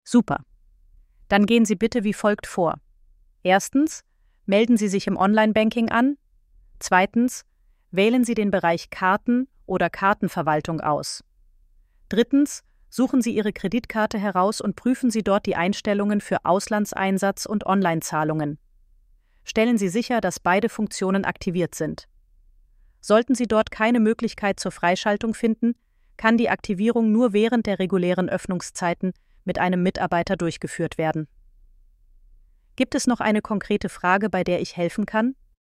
Super. Dann gehen Sie bitte wie folgt vor. Erstens, melden Sie sich im Online-Banking an. Zweitens, wählen Sie den Bereich Karten oder Kartenverwaltung aus. Drittens, suchen Sie Ihre Kreditkarte heraus und prüfen Sie dort die Einstellungen für Auslandseinsatz und Online-Zahlungen. Stellen Sie sicher, dass beide Funktionen aktiviert sind. Sollten Sie dort keine Möglichkeit zur Freischaltung finden, kann die Aktivierung nur während der regulären Öffnungszeiten mit einem Mitarbeiter durchgeführt werden. Gibt es noch eine konkrete Frage, bei der ich helfen kann?